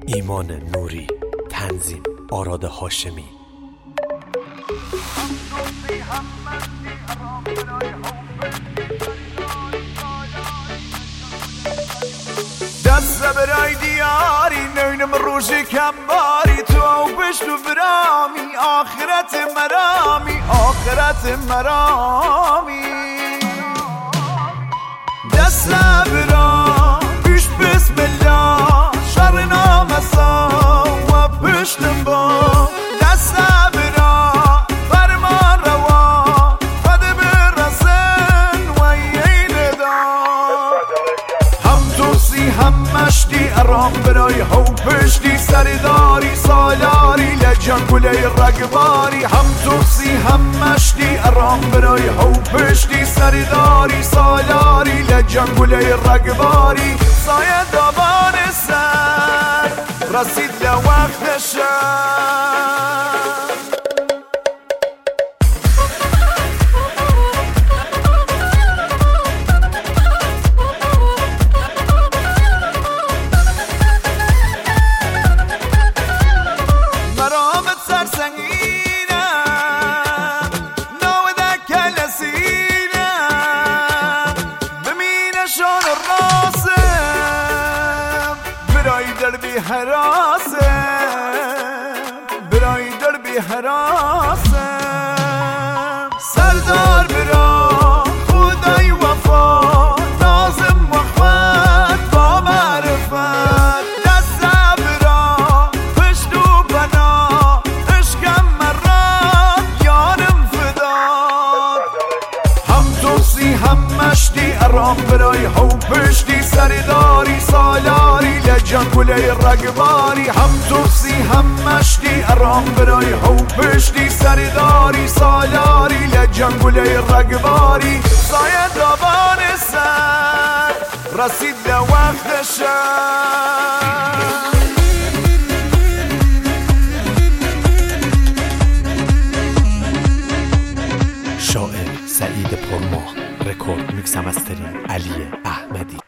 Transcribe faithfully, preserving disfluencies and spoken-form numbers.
ایمان نوری، تنظیم آراد هاشمی. دست برای دیاری نینم روش کمباری، تو او پشتو برامی آخرت مرامی، آخرت مرامی. دست برا پیش بسم الله شر نامسا و پشتم با دست برا فرمان روا خد برسن و این دار هم توسی هم مشتی ارام برای هو پشتی سرداری سالاری لجنگوله رگباری. هم توسی هم مشتی ارام برای هو پشتی سرداری سالاری لجنگوله رگباری. سایه دابان سر رسید لوقت شب، مرامت سرسنگینم ناوده کلسینم بمینشان راسم برای دربی حراسم برای دربی حراسم. سردار برا خدای وفا نازم وقت با معرفت دست برا پشت و بنا عشقم مرد یارم فداد. هم توسی هم مشتی ارام برای هو پشتی سرداری سالاری لجنگوله رگباری. هم توسی هم مشتی ارام برای هو پشتی سرداری سالاری لجنگوله رگباری. سایه دابان سر رسید لوقت شب. شاعر سعید پرماه، رکورد میکس مسترینگ علی احمدی.